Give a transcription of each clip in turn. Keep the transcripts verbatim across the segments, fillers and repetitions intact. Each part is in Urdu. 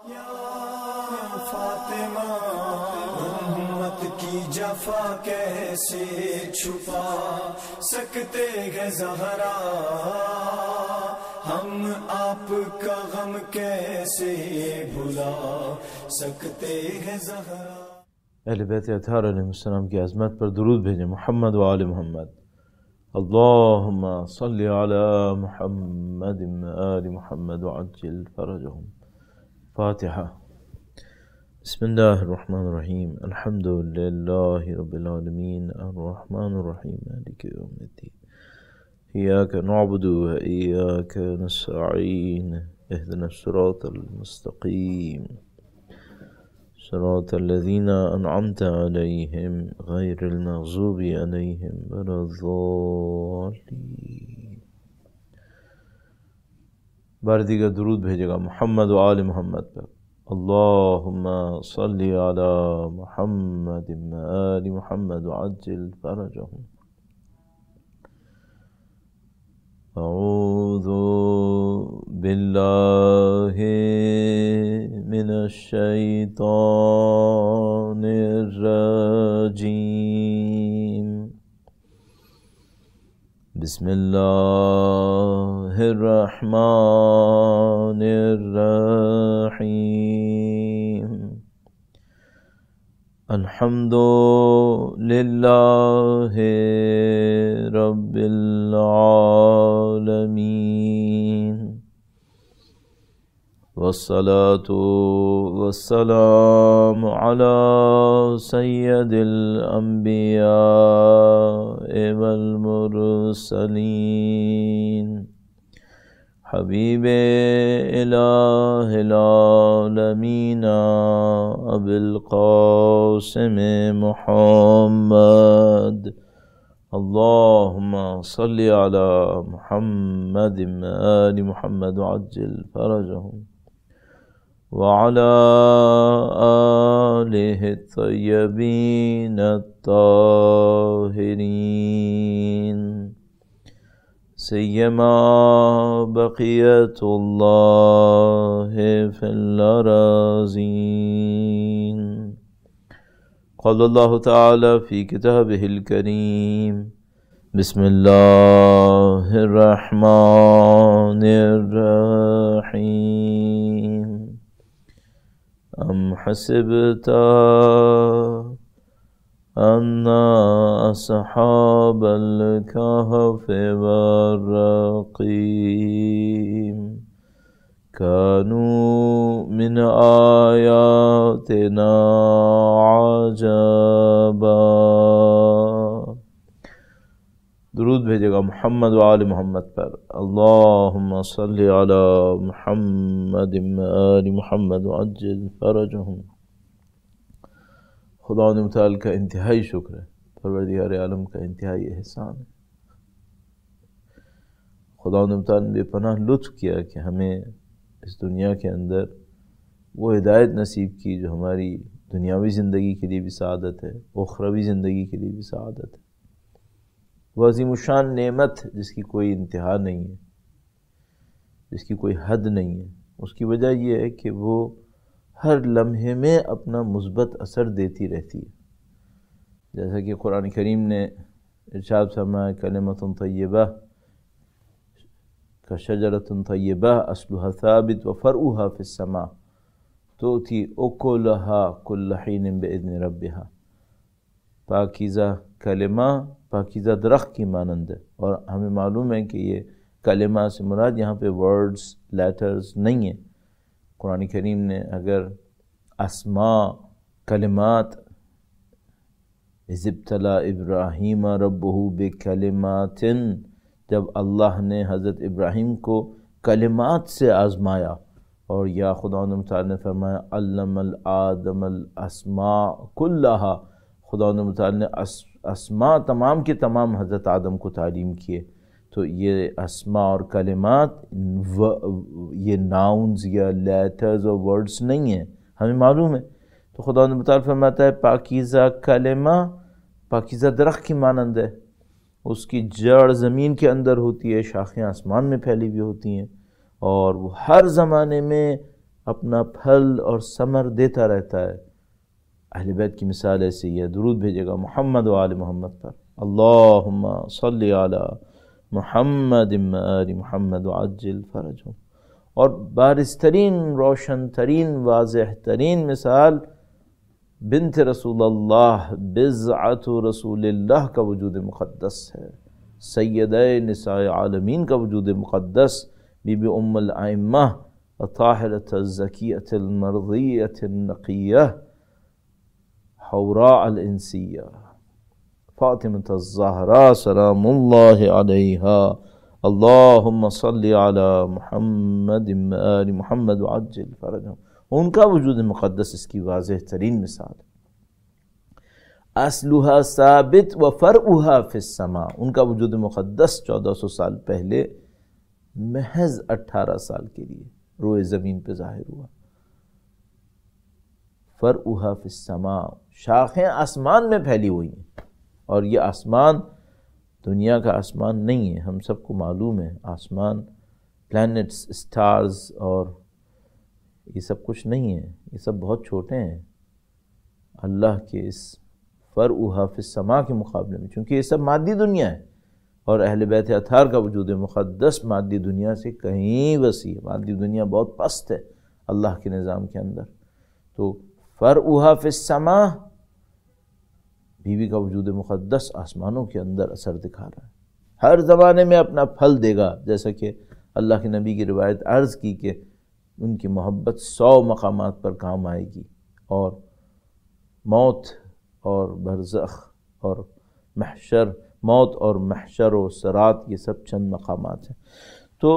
فاطمہ امت کی جفا کیسے چھپا سکتے ہیں زہرا، ہم آپ کا غم کیسے بھلا سکتے ہیں زہرا۔ اہل بیت اطہار علیہ السلام کی عظمت پر درود بھیجیں۔ محمد و آل محمد، اللہم صلی علی محمد و آل محمد وعجل فرجہم۔ فاتحہ۔ بسم اللہ الرحمن الرحیم، الحمد للہ رب العالمین، الرحمن الرحیم، مالک یوم الدین، ایاک نعبد و ایاک نستعین، اہدنا الصراط المستقیم، صراط الذین انعمت علیہم غیر المغضوب علیہم ولا الضالین۔ بار دیگر درود بھیجے گا محمد و آل محمد پر۔ اللہم صلی علی محمد و آل محمد وعجل فرجہم۔ اعوذ باللہ من الشیطان الرجیم، بسم اللہ الرحمن الرحیم، الحمد للہ رب العالمین، والصلاة والسلام على سید الانبیاء والمرسلین، حبیب الہ العالمین ابی القاسم محمد، اللہم صلی علی محمد و آل محمد وعجل فرجہم، وعلى آلہ الطیبین الطاہرین، سیما بقیت اللہ فی الأراضین۔ قال اللہ تعالی فی کتابہ الکریم، بسم اللہ الرحمن الرحیم، ام حسبت ان اصحاب الکہف والرقیم كانوا من آیاتنا عجبا۔ درود بھیجے گا محمد و آل محمد پر۔ اللہم صلی علی محمد و آل محمد وعجل فرجہم۔ خدا متعال کا انتہائی شکر ہے، پروردگار عالم کا انتہائی احسان ہے۔ خدا متعال نے بے پناہ لطف کیا کہ ہمیں اس دنیا کے اندر وہ ہدایت نصیب کی جو ہماری دنیاوی زندگی کے لیے بھی سعادت ہے، اخروی زندگی کے لیے بھی سعادت ہے۔ وہ عظیم الشان نعمت جس کی کوئی انتہا نہیں ہے، جس کی کوئی حد نہیں ہے۔ اس کی وجہ یہ ہے کہ وہ ہر لمحے میں اپنا مثبت اثر دیتی رہتی ہے، جیسا کہ قرآن کریم نے ارشاد فرمایا کلمۃ طیبہ کشجرۃ طیبہ اصلها ثابت وفرعها فی السماء تؤتی اکلها کل حین باذن ربها۔ پاکیزہ کلمہ پاکیزہ درخت کی مانند ہے، اور ہمیں معلوم ہے کہ یہ کلمہ سے مراد یہاں پہ ورڈز لیٹرز نہیں ہیں۔ قرآن کریم نے اگر اسماء کلمات اذ ابتلی ابراہیم ربہ بکلمات، جب اللہ نے حضرت ابراہیم کو کلمات سے آزمایا، اور یا خدا متعال نے فرمایا علم الآدم الاسماء کلہا، خدا متعال نے اسماء تمام کے تمام حضرت آدم کو تعلیم کیے۔ تو یہ اسماء اور کلمات یہ ناؤنز یا لیٹرز اور ورڈز نہیں ہیں، ہمیں معلوم ہے۔ تو خدا متعال فرماتا ہے پاکیزہ کلمہ پاکیزہ درخت کی مانند ہے، اس کی جڑ زمین کے اندر ہوتی ہے، شاخیں آسمان میں پھیلی ہوئی ہوتی ہیں، اور وہ ہر زمانے میں اپنا پھل اور ثمر دیتا رہتا ہے. اہل بیت کی مثال ایسی ہے. درود بھیجے گا محمد و آل محمد پر. اللہم صلی علی محمد و آل محمد وعجل فرجہم. اور بارز ترین، روشن ترین، واضح ترین مثال بنت رسول اللہ، بضعۃ رسول اللہ کا وجود مقدس ہے. سیدہ نساء عالمین کا وجود مقدس، بی بی ام الائمہ الطاہرۃ الزکیۃ المرضیۃ النقیہ حوراء الانسیہ فاطمۃ الزہراء سلام اللہ علیہا. اللہم صلی علی محمد و آل محمد وعجل فرجہم. ان کا وجود مقدس اس کی واضح ترین مثال ہے. اصلها ثابت و فرعها فی السماء. ان کا وجود مقدس چودہ سو سال پہلے محض اٹھارہ سال کے لیے روئے زمین پہ ظاہر ہوا. فرعها فی السماء، شاخیں آسمان میں پھیلی ہوئی ہیں. اور یہ آسمان دنیا کا آسمان نہیں ہے. ہم سب کو معلوم ہے آسمان پلانٹس، اسٹارز اور یہ سب کچھ نہیں ہے. یہ سب بہت چھوٹے ہیں اللہ کے اس فرعها فی السماء کے مقابلے میں، چونکہ یہ سب مادی دنیا ہے. اور اہل بیت اطہار کا وجود مقدس مادی دنیا سے کہیں وسیع ہے. مادی دنیا بہت پست ہے اللہ کے نظام کے اندر. تو فرعها فی السماء، بیوی کا وجود مقدس آسمانوں کے اندر اثر دکھا رہا ہے. ہر زمانے میں اپنا پھل دے گا. جیسا کہ اللہ کے نبی کی روایت عرض کی کہ ان کی محبت سو مقامات پر کام آئے گی، اور موت اور برزخ اور محشر، موت اور محشر و صراط، یہ سب چند مقامات ہیں. تو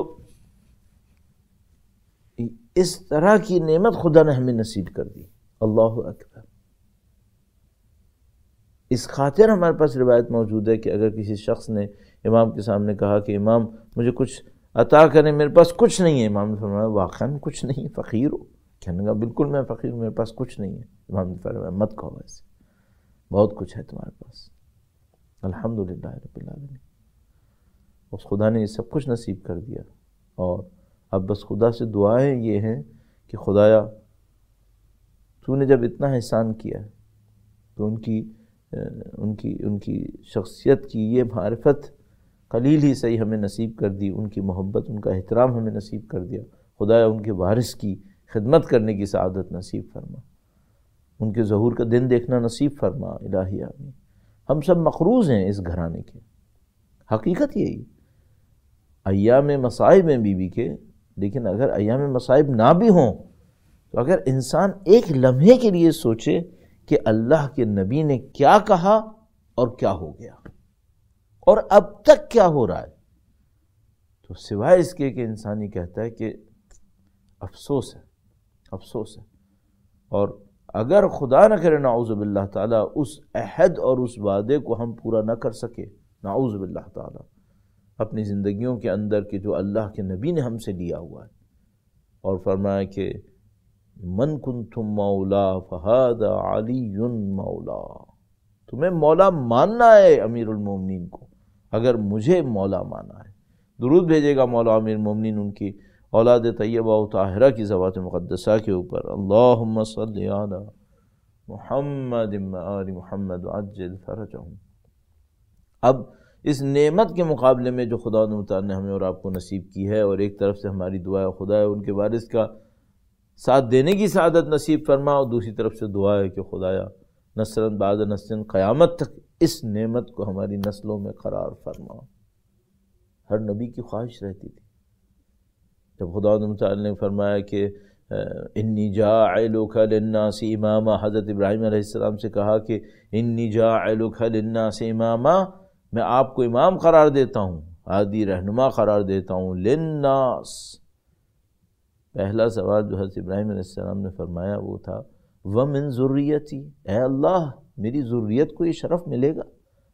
اس طرح کی نعمت خدا نے ہمیں نصیب کر دی. اللہ اکبر. اس خاطر ہمارے پاس روایت موجود ہے کہ اگر کسی شخص نے امام کے سامنے کہا کہ امام مجھے کچھ عطا کریں، میرے پاس کچھ نہیں ہے، امام نے فرمایا واقعاً کچھ نہیں، فقیر ہو؟ کہنے لگا بالکل میں فقیر ہوں، میرے پاس کچھ نہیں ہے. امام نے فرمایا مت کہو ایسے، بہت کچھ ہے تمہارے پاس. الحمدللہ رب العالمین. اس خدا نے یہ سب کچھ نصیب کر دیا. اور اب بس خدا سے دعائیں یہ ہیں کہ خدایا تو نے جب اتنا احسان کیا تو ان کی ان کی ان کی شخصیت کی یہ معرفت قلیل ہی صحیح ہمیں نصیب کر دی، ان کی محبت، ان کا احترام ہمیں نصیب کر دیا. خدایا ان کے وارث کی خدمت کرنے کی سعادت نصیب فرما، ان کے ظہور کا دن دیکھنا نصیب فرما. الہی آمین. ہم سب مقروض ہیں اس گھرانے کے. حقیقت یہی ایام مصائب ہیں بیوی کے، لیکن اگر ایام مصائب نہ بھی ہوں تو اگر انسان ایک لمحے کے لیے سوچے کہ اللہ کے نبی نے کیا کہا اور کیا ہو گیا اور اب تک کیا ہو رہا ہے، تو سوائے اس کے کہ انسان یہ کہتا ہے کہ افسوس ہے، افسوس ہے. اور اگر خدا نہ کرے نعوذ باللہ تعالیٰ اس عہد اور اس وعدے کو ہم پورا نہ کر سکے، نعوذ باللہ تعالیٰ، اپنی زندگیوں کے اندر کہ جو اللہ کے نبی نے ہم سے لیا ہوا ہے، اور فرمایا کہ من کنتم مولا فہذا علی مولا، تمہیں مولا ماننا ہے امیر المومنین کو، اگر مجھے مولا مانا ہے. درود بھیجے گا مولا امیر المومنین ان کی اولاد طیبہ و طاہرہ کی ذوات مقدسہ کے اوپر. اللہم صلی علی محمد و آل محمد وعجل فرجہم. اب اس نعمت کے مقابلے میں جو خدا تعالیٰ نے ہمیں اور آپ کو نصیب کی ہے، اور ایک طرف سے ہماری دعا ہے خدا ہے ان کے وارث کا ساتھ دینے کی سعادت نصیب فرما، اور دوسری طرف سے دعا ہے کہ خدایا نسلاً بعد نسلاً قیامت تک اس نعمت کو ہماری نسلوں میں قرار فرما. ہر نبی کی خواہش رہتی تھی. جب خدا تعالیٰ نے فرمایا کہ انی جاعلک للناس اماما، حضرت ابراہیم علیہ السلام سے کہا کہ انی جاعلک للناس اماما، میں آپ کو امام قرار دیتا ہوں، ہادی رہنما قرار دیتا ہوں. للناس، پہلا سوال جو حضرت ابراہیم علیہ السلام نے فرمایا وہ تھا وَمِن ذُرِّيَّتِي، اے اللہ میری ذریت کو یہ شرف ملے گا.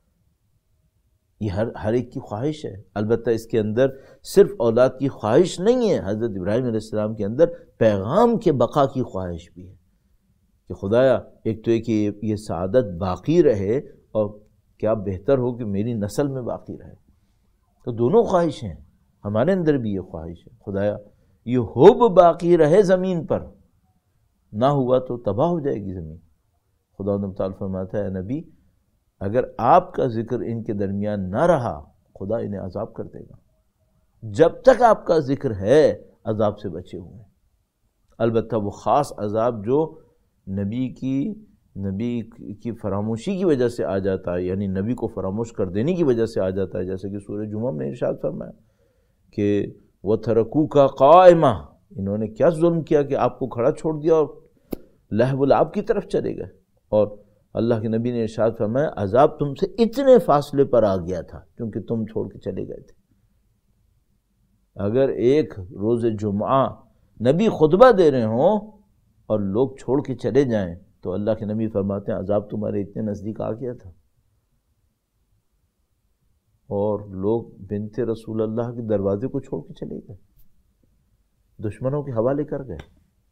یہ ہر ہر ایک کی خواہش ہے. البتہ اس کے اندر صرف اولاد کی خواہش نہیں ہے، حضرت ابراہیم علیہ السلام کے اندر پیغام کے بقا کی خواہش بھی ہے کہ خدایا ایک تو ہے کہ یہ سعادت باقی رہے، اور کیا بہتر ہو کہ میری نسل میں باقی رہے. تو دونوں خواہشیں ہیں، ہمارے اندر بھی یہ خواہش ہے خدایا یہ حب باقی رہے زمین پر، نہ ہوا تو تباہ ہو جائے گی زمین۔ خدا تعالیٰ فرماتا ہے نبی اگر آپ کا ذکر ان کے درمیان نہ رہا خدا انہیں عذاب کر دے گا، جب تک آپ کا ذکر ہے عذاب سے بچے ہوئے ہیں۔ البتہ وہ خاص عذاب جو نبی کی نبی کی فراموشی کی وجہ سے آ جاتا ہے، یعنی نبی کو فراموش کر دینے کی وجہ سے آ جاتا ہے، جیسے کہ سورہ جمعہ میں ارشاد فرمایا کہ وَتَرَكُوكَ قَائِمًا، انہوں نے کیا ظلم کیا کہ آپ کو کھڑا چھوڑ دیا اور لہو و لعب کی طرف چلے گئے۔ اور اللہ کے نبی نے ارشاد فرمایا عذاب تم سے اتنے فاصلے پر آ گیا تھا کیونکہ تم چھوڑ کے چلے گئے تھے۔ اگر ایک روز جمعہ نبی خطبہ دے رہے ہوں اور لوگ چھوڑ کے چلے جائیں تو اللہ کے نبی فرماتے ہیں عذاب تمہارے اتنے نزدیک آ گیا تھا، اور لوگ بنت رسول اللہ کے دروازے کو چھوڑ کے چلے گئے، دشمنوں کے حوالے کر گئے۔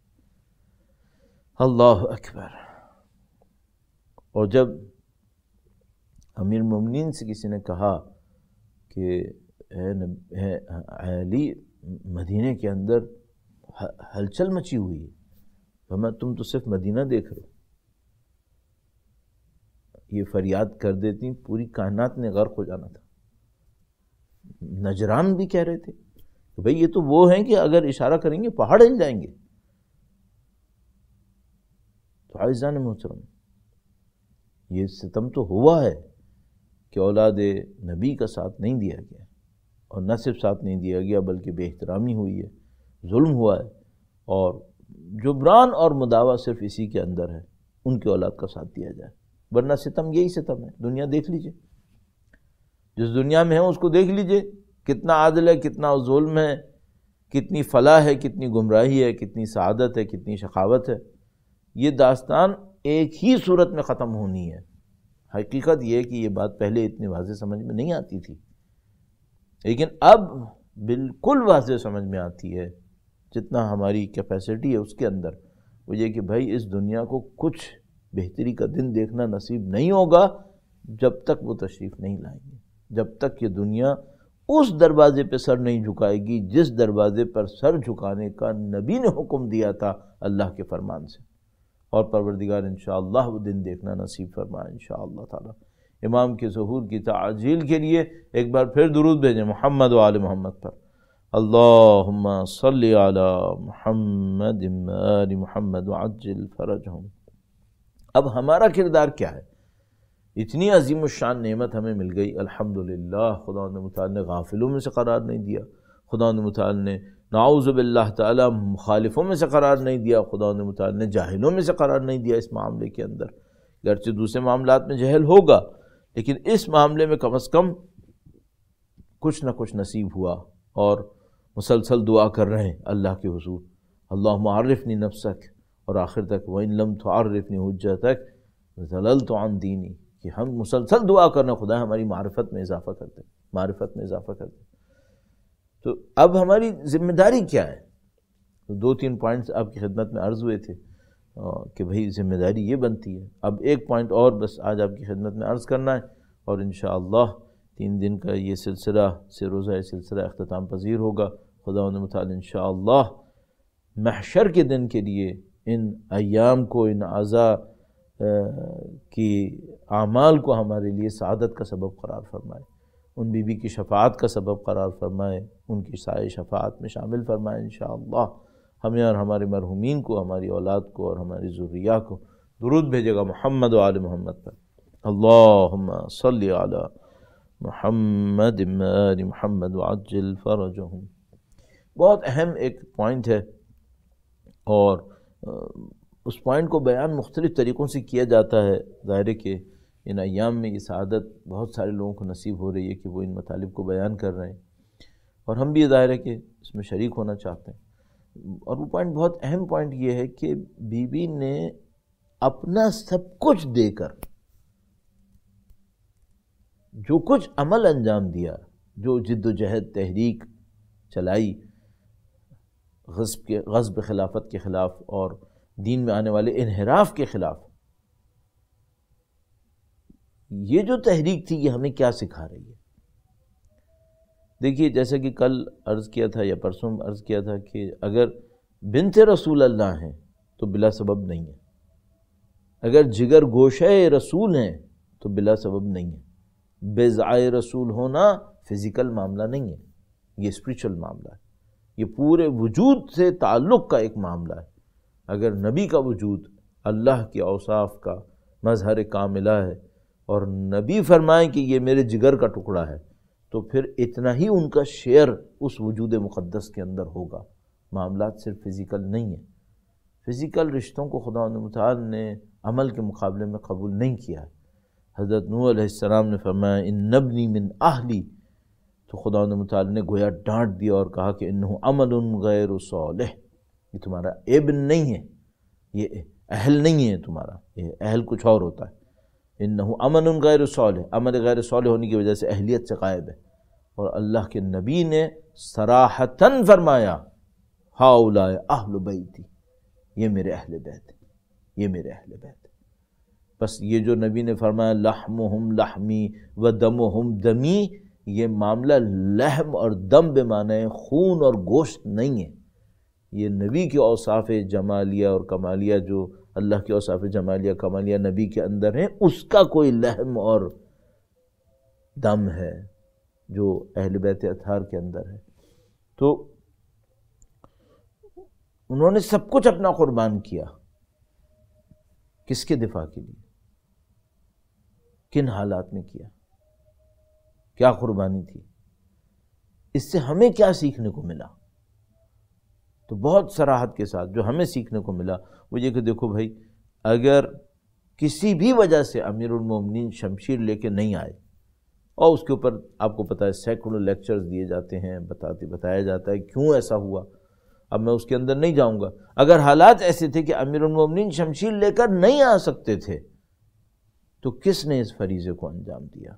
اللہ اکبر۔ اور جب امیر مومنین سے کسی نے کہا کہ اے علی مدینے کے اندر ہلچل مچی ہوئی ہے، فرمایا تم تو صرف مدینہ دیکھ رہے ہو، یہ فریاد کر دیتی پوری کائنات نے غرق ہو جانا تھا۔ نجران بھی کہہ رہے تھے کہ بھئی یہ تو وہ ہیں کہ اگر اشارہ کریں گے پہاڑ ہل جائیں گے۔ تو عزیزان محترم یہ ستم تو ہوا ہے کہ اولاد نبی کا ساتھ نہیں دیا گیا، اور نہ صرف ساتھ نہیں دیا گیا بلکہ بے احترامی ہوئی ہے، ظلم ہوا ہے، اور جبران اور مداوع صرف اسی کے اندر ہے، ان کی اولاد کا ساتھ دیا جائے، ورنہ ستم یہی ستم ہے۔ دنیا دیکھ لیجئے، جس دنیا میں ہے اس کو دیکھ لیجئے، کتنا عادل ہے، کتنا ظلم ہے، کتنی فلاح ہے، کتنی گمراہی ہے، کتنی سعادت ہے، کتنی شقاوت ہے۔ یہ داستان ایک ہی صورت میں ختم ہونی ہے۔ حقیقت یہ ہے کہ یہ بات پہلے اتنی واضح سمجھ میں نہیں آتی تھی، لیکن اب بالکل واضح سمجھ میں آتی ہے، جتنا ہماری کیپیسٹی ہے اس کے اندر۔ وہ یہ کہ بھائی اس دنیا کو کچھ بہتری کا دن دیکھنا نصیب نہیں ہوگا جب تک وہ تشریف نہیں لائیں گے، جب تک یہ دنیا اس دروازے پہ سر نہیں جھکائے گی جس دروازے پر سر جھکانے کا نبی نے حکم دیا تھا اللہ کے فرمان سے۔ اور پروردگار انشاءاللہ وہ دن دیکھنا نصیب فرمائے انشاءاللہ تعالی۔ امام کے ظہور کی تعجیل کے لیے ایک بار پھر درود بھیجیں محمد و آل محمد پر۔ اللہم صلی علی محمد و آل محمد وعجل فرجہم۔ اب ہمارا کردار کیا ہے؟ اتنی عظیم الشان نعمت ہمیں مل گئی الحمدللہ، خدا متعال نے غافلوں میں سے قرار نہیں دیا، خدا متعال نے نعوذ باللہ تعالی مخالفوں میں سے قرار نہیں دیا، خدا متعال نے جاہلوں میں سے قرار نہیں دیا اس معاملے کے اندر۔ گرچہ دوسرے معاملات میں جہل ہوگا لیکن اس معاملے میں کم از کم کچھ نہ کچھ نصیب ہوا، اور مسلسل دعا کر رہے ہیں اللہ کے حضور اللہم عرفنی نفسک، اور آخر تک وَإِن لَمْ تُعَرِّفْنِي حُجَّتَكَ ظَلَلْتُ عَنْ دِينِي، کہ ہم مسلسل دعا کرنا خدا ہماری معرفت میں اضافہ کرتے معرفت میں اضافہ کرتے۔ تو اب ہماری ذمہ داری کیا ہے؟ تو دو تین پوائنٹس آپ کی خدمت میں عرض ہوئے تھے کہ بھئی ذمہ داری یہ بنتی ہے۔ اب ایک پوائنٹ اور بس آج آپ کی خدمت میں عرض کرنا ہے، اور انشاءاللہ تین دن کا یہ سلسلہ سے روزہ سلسلہ اختتام پذیر ہوگا خدا متعال انشاءاللہ۔ محشر کے دن کے لیے ان ایام کو، ان اعضاء کی اعمال کو ہمارے لیے سعادت کا سبب قرار فرمائے، ان بی بی کی شفاعت کا سبب قرار فرمائے، ان کی سائے شفاعت میں شامل فرمائے انشاءاللہ۔ ہمیں اور ہمارے مرحومین کو، ہماری اولاد کو اور ہماری ذریہ کو درود بھیجے گا محمد و آل محمد پر۔ اللہم صلی علی محمد و آل محمد وعجل فرجہم۔ بہت اہم ایک پوائنٹ ہے، اور اس پوائنٹ کو بیان مختلف طریقوں سے کیا جاتا ہے۔ ظاہر ہے کہ ان ایام میں یہ سعادت بہت سارے لوگوں کو نصیب ہو رہی ہے کہ وہ ان مطالب کو بیان کر رہے ہیں، اور ہم بھی ظاہر ہے کہ اس میں شریک ہونا چاہتے ہیں۔ اور وہ پوائنٹ، بہت اہم پوائنٹ یہ ہے کہ بی بی نے اپنا سب کچھ دے کر جو کچھ عمل انجام دیا، جو جد و جہد تحریک چلائی غصب کے غصب خلافت کے خلاف اور دین میں آنے والے انحراف کے خلاف، یہ جو تحریک تھی یہ ہمیں کیا سکھا رہی ہے؟ دیکھیے جیسا کہ کل عرض کیا تھا یا پرسوں عرض کیا تھا کہ اگر بنت رسول اللہ ہیں تو بلا سبب نہیں ہے، اگر جگر گوشہ رسول ہیں تو بلا سبب نہیں ہے۔ بیضائے رسول ہونا فزیکل معاملہ نہیں ہے، یہ اسپریچول معاملہ ہے، یہ پورے وجود سے تعلق کا ایک معاملہ ہے۔ اگر نبی کا وجود اللہ کے اوصاف کا مظہر کاملہ ہے اور نبی فرمائیں کہ یہ میرے جگر کا ٹکڑا ہے تو پھر اتنا ہی ان کا شیئر اس وجود مقدس کے اندر ہوگا۔ معاملات صرف فزیکل نہیں ہیں، فزیکل رشتوں کو خدا متعال نے عمل کے مقابلے میں قبول نہیں کیا ہے۔ حضرت نوح علیہ السلام نے فرمایا ان ابنی من اہلی، تو خدا متعال نے گویا ڈانٹ دیا اور کہا کہ انہ عمل غیر صالح، یہ تمہارا ابن نہیں ہے، یہ اہل نہیں ہے تمہارا، یہ اہل کچھ اور ہوتا ہے۔ انہ عمل غیر صالح، عمل غیر صالح ہونے کی وجہ سے اہلیت سے غائب ہے۔ اور اللہ کے نبی نے صراحتاً فرمایا ہؤلاء اہل بیتی، یہ میرے اہل بیت ہیں، یہ میرے اہل بیت ہیں۔ بس یہ جو نبی نے فرمایا لحمہم لحمی و دمہم دمی، یہ معاملہ لحم اور دم بمعنی خون اور گوشت نہیں ہے، یہ نبی کے اوصاف جمالیہ اور کمالیہ، جو اللہ کے اوصاف جمالیہ کمالیہ نبی کے اندر ہیں، اس کا کوئی لحم اور دم ہے جو اہل بیت اطہار کے اندر ہے۔ تو انہوں نے سب کچھ اپنا قربان کیا، کس کے دفاع کے لیے، کن حالات میں کیا، کیا قربانی تھی، اس سے ہمیں کیا سیکھنے کو ملا؟ تو بہت صراحت کے ساتھ جو ہمیں سیکھنے کو ملا وہ یہ کہ دیکھو بھائی، اگر کسی بھی وجہ سے امیر المومنین شمشیر لے کے نہیں آئے، اور اس کے اوپر آپ کو پتہ ہے سینکڑوں لیکچرز دیے جاتے ہیں، بتاتے بتایا جاتا ہے کیوں ایسا ہوا، اب میں اس کے اندر نہیں جاؤں گا۔ اگر حالات ایسے تھے کہ امیر المومنین شمشیر لے کر نہیں آ سکتے تھے تو کس نے اس فریضے کو انجام دیا؟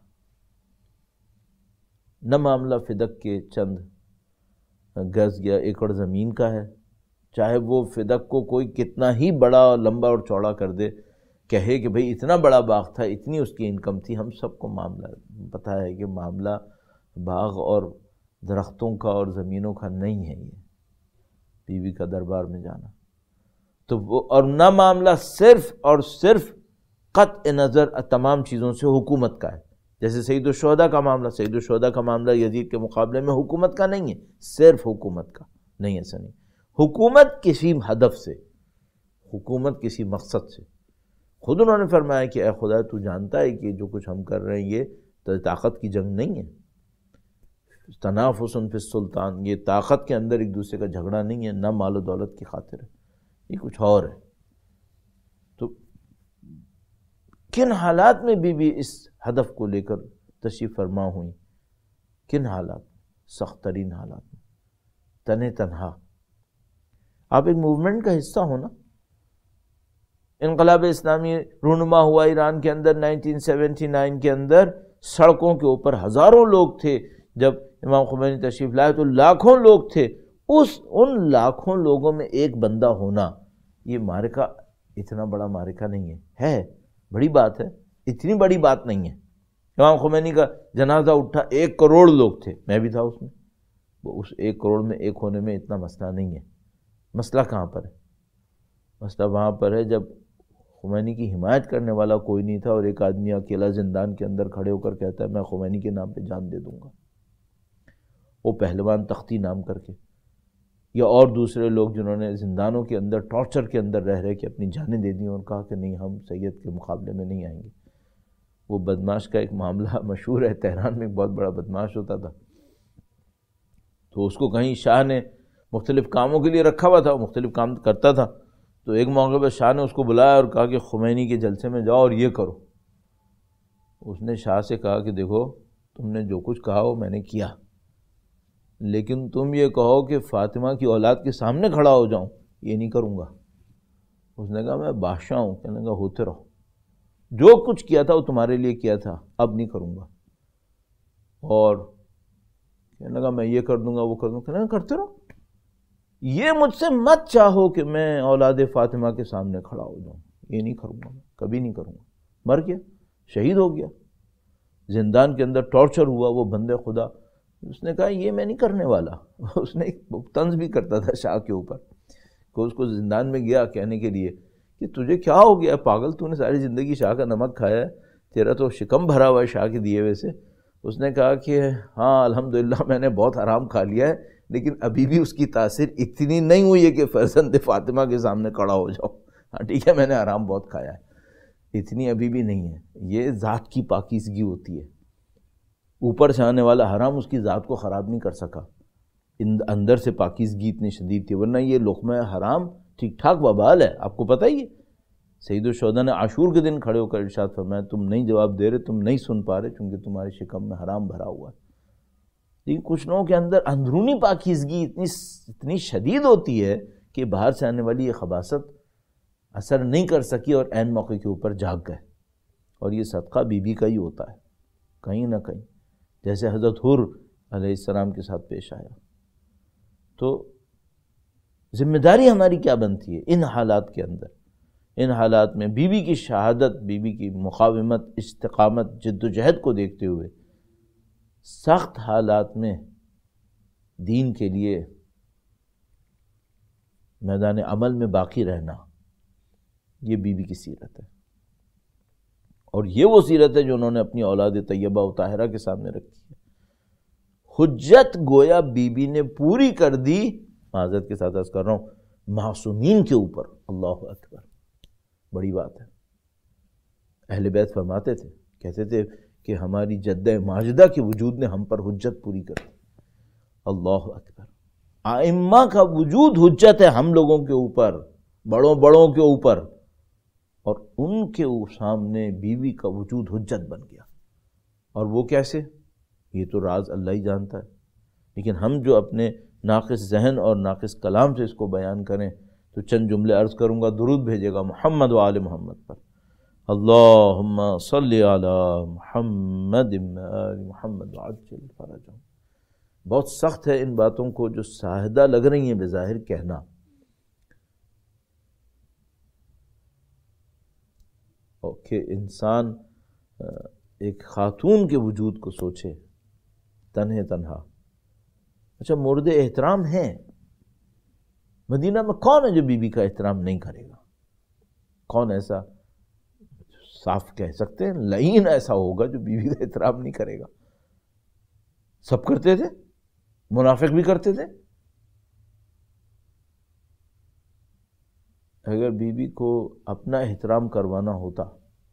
نہ معاملہ فدق کے چند گز یا ایکڑ زمین کا ہے، چاہے وہ فدق کو کوئی کتنا ہی بڑا لمبا اور چوڑا کر دے، کہے کہ بھئی اتنا بڑا باغ تھا، اتنی اس کی انکم تھی، ہم سب کو معاملہ پتہ ہے کہ معاملہ باغ اور درختوں کا اور زمینوں کا نہیں ہے، یہ بیوی کا دربار میں جانا تو وہ، اور نہ معاملہ صرف اور صرف قطع نظر تمام چیزوں سے حکومت کا ہے، جیسے سید الشہداء کا معاملہ، سید الشہداء کا معاملہ یزید کے مقابلے میں حکومت کا نہیں ہے، صرف حکومت کا نہیں، ایسا نہیں، حکومت کسی ہدف سے، حکومت کسی مقصد سے۔ خود انہوں نے فرمایا کہ اے خدا تو جانتا ہے کہ جو کچھ ہم کر رہے ہیں یہ طاقت کی جنگ نہیں ہے، تنافس فی السلطان، یہ طاقت کے اندر ایک دوسرے کا جھگڑا نہیں ہے، نہ مال و دولت کی خاطر ہے، یہ کچھ اور ہے۔ تو کن حالات میں بی بی اس ہدف کو لے کر تشریف فرما ہوئی، کن حالات، سخت ترین حالات میں، تنے تنہا۔ آپ ایک موومنٹ کا حصہ ہونا، انقلاب اسلامی رونما ہوا ایران کے اندر نائنٹین سیونٹی نائن کے اندر، سڑکوں کے اوپر ہزاروں لوگ تھے، جب امام خمینی تشریف لائے تو لاکھوں لوگ تھے، اس ان لاکھوں لوگوں میں ایک بندہ ہونا، یہ معرکہ اتنا بڑا معرکہ نہیں ہے، ہے بڑی بات ہے، اتنی بڑی بات نہیں ہے۔ امام خمینی کا جنازہ اٹھا، ایک کروڑ لوگ تھے، میں بھی تھا اس میں، وہ اس ایک کروڑ میں ایک ہونے میں اتنا مسئلہ نہیں ہے۔ مسئلہ کہاں پر ہے؟ مسئلہ وہاں پر ہے جب خمینی کی حمایت کرنے والا کوئی نہیں تھا اور ایک آدمی اکیلا زندان کے اندر کھڑے ہو کر کہتا ہے میں خمینی کے نام پہ جان دے دوں گا، وہ پہلوان تختی نام کر کے، یا اور دوسرے لوگ جنہوں نے زندانوں کے اندر ٹارچر کے اندر رہ رہے کہ اپنی جانیں دے دیں اور کہا کہ نہیں ہم سید کے مقابلے میں نہیں آئیں گے۔ وہ بدماش کا ایک معاملہ مشہور ہے، تہران میں ایک بہت بڑا بدماش ہوتا تھا، تو اس کو کہیں شاہ نے مختلف کاموں کے لیے رکھا ہوا تھا، وہ مختلف کام کرتا تھا، تو ایک موقع پہ شاہ نے اس کو بلایا اور کہا کہ خمینی کے جلسے میں جاؤ اور یہ کرو۔ اس نے شاہ سے کہا کہ دیکھو تم نے جو کچھ کہا وہ میں نے کیا، لیکن تم یہ کہو کہ فاطمہ کی اولاد کے سامنے کھڑا ہو جاؤں، یہ نہیں کروں گا۔ اس نے کہا میں بادشاہ ہوں، کہنے لگا ہوتے رہو، جو کچھ کیا تھا وہ تمہارے لیے کیا تھا، اب نہیں کروں گا۔ اور کہنے لگا میں یہ کر دوں گا وہ کر دوں گا، کہنے لگا کرتے رہو، یہ مجھ سے مت چاہو کہ میں اولاد فاطمہ کے سامنے کھڑا ہو جاؤں، یہ نہیں کروں گا، کبھی نہیں کروں گا۔ مر گیا، شہید ہو گیا، زندان کے اندر ٹارچر ہوا، وہ بندے خدا اس نے کہا یہ میں نہیں کرنے والا. اس نے طنز بھی کرتا تھا شاہ کے اوپر کہ اس کو زندان میں گیا کہنے کے لیے کہ تجھے کیا ہو گیا پاگل، تو نے ساری زندگی شاہ کا نمک کھایا ہے، تیرا تو شکم بھرا ہوا ہے شاہ کے دیے ہوئے سے. اس نے کہا کہ ہاں الحمدللہ میں نے بہت حرام کھا لیا ہے، لیکن ابھی بھی اس کی تاثیر اتنی نہیں ہوئی ہے کہ فرزند فاطمہ کے سامنے کھڑا ہو جاؤ. ہاں ٹھیک ہے میں نے حرام بہت کھایا ہے، اتنی ابھی بھی نہیں ہے. یہ ذات کی پاکیزگی ہوتی ہے. اوپر سے آنے والا حرام اس کی ذات کو خراب نہیں کر سکا، اندر سے پاکیزگی اتنی شدید تھی. ورنہ یہ لقمہ حرام ٹھیک ٹھاک وبال ہے، آپ کو پتہ ہی ہے. سید الشہداء نے عاشور کے دن کھڑے ہو کر ارشاد فرمایا تم نہیں جواب دے رہے، تم نہیں سن پا رہے کیونکہ تمہارے شکم میں حرام بھرا ہوا ہے. لیکن کچھ لوگوں کے اندر اندرونی پاکیزگی اتنی اتنی شدید ہوتی ہے کہ باہر سے آنے والی یہ خباثت اثر نہیں کر سکی اور عین موقع کے اوپر جاگ گئے. اور یہ صدقہ بی بی کا ہی ہوتا ہے کہیں نہ کہیں، جیسے حضرت حر علیہ السلام کے ساتھ پیش آیا. تو ذمہ داری ہماری کیا بنتی ہے ان حالات کے اندر؟ ان حالات میں بی بی کی شہادت، بی بی کی مقاومت، استقامت، جد و جہد کو دیکھتے ہوئے سخت حالات میں دین کے لیے میدان عمل میں باقی رہنا، یہ بی بی کی سیرت ہے. اور یہ وہ سیرت ہے جو انہوں نے اپنی اولاد طیبہ و طاہرہ کے سامنے رکھی ہے. حجت گویا بی بی نے پوری کر دی، معذرت کے ساتھ عرض کر رہا ہوں، معصومین کے اوپر. اللہ اکبر، بڑی بات ہے. اہل بیت فرماتے تھے، کہتے تھے کہ ہماری جدہ ماجدہ کے وجود نے ہم پر حجت پوری کر دی. اللہ اکبر. ائمہ کا وجود حجت ہے ہم لوگوں کے اوپر، بڑوں بڑوں کے اوپر، اور ان کے سامنے بیوی کا وجود حجت بن گیا. اور وہ کیسے؟ یہ تو راز اللہ ہی جانتا ہے. لیکن ہم جو اپنے ناقص ذہن اور ناقص کلام سے اس کو بیان کریں تو چند جملے عرض کروں گا، درود بھیجے گا محمد و آل محمد پر. اللہم صلی علی محمد و آل محمد وعجل فرجہم. بہت سخت ہے ان باتوں کو جو سادہ لگ رہی ہیں بظاہر کہنا، کہ انسان ایک خاتون کے وجود کو سوچے تنہے تنہا. اچھا مورد احترام ہیں مدینہ میں، کون ہے جو بی بی کا احترام نہیں کرے گا؟ کون ایسا صاف کہہ سکتے ہیں لعین ایسا ہوگا جو بی بی کا احترام نہیں کرے گا؟ سب کرتے تھے، منافق بھی کرتے تھے. اگر بی بی کو اپنا احترام کروانا ہوتا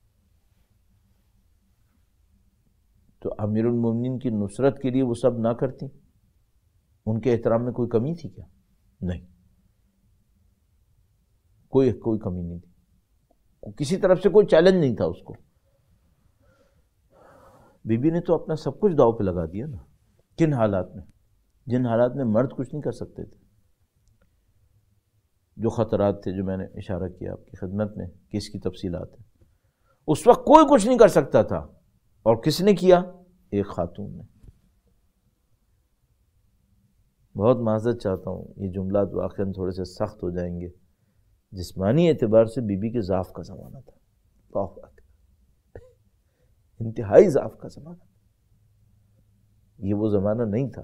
تو امیر المومنین کی نصرت کے لیے وہ سب نہ کرتی؟ ان کے احترام میں کوئی کمی تھی کیا؟ نہیں، کوئی کوئی کمی نہیں تھی، کسی طرف سے کوئی چیلنج نہیں تھا اس کو. بی بی نے تو اپنا سب کچھ داؤ پہ لگا دیا نا. کن حالات میں؟ جن حالات میں مرد کچھ نہیں کر سکتے تھے. جو خطرات تھے جو میں نے اشارہ کیا آپ کی خدمت میں کہ اس کی تفصیلات ہیں، اس وقت کوئی کچھ نہیں کر سکتا تھا. اور کس نے کیا؟ ایک خاتون نے. بہت معذرت چاہتا ہوں، یہ جملات واقعاً تھوڑے سے سخت ہو جائیں گے. جسمانی اعتبار سے بی بی کے ضعف کا زمانہ تھا. اللہ اکبر، انتہائی ضعف کا زمانہ. یہ وہ زمانہ نہیں تھا.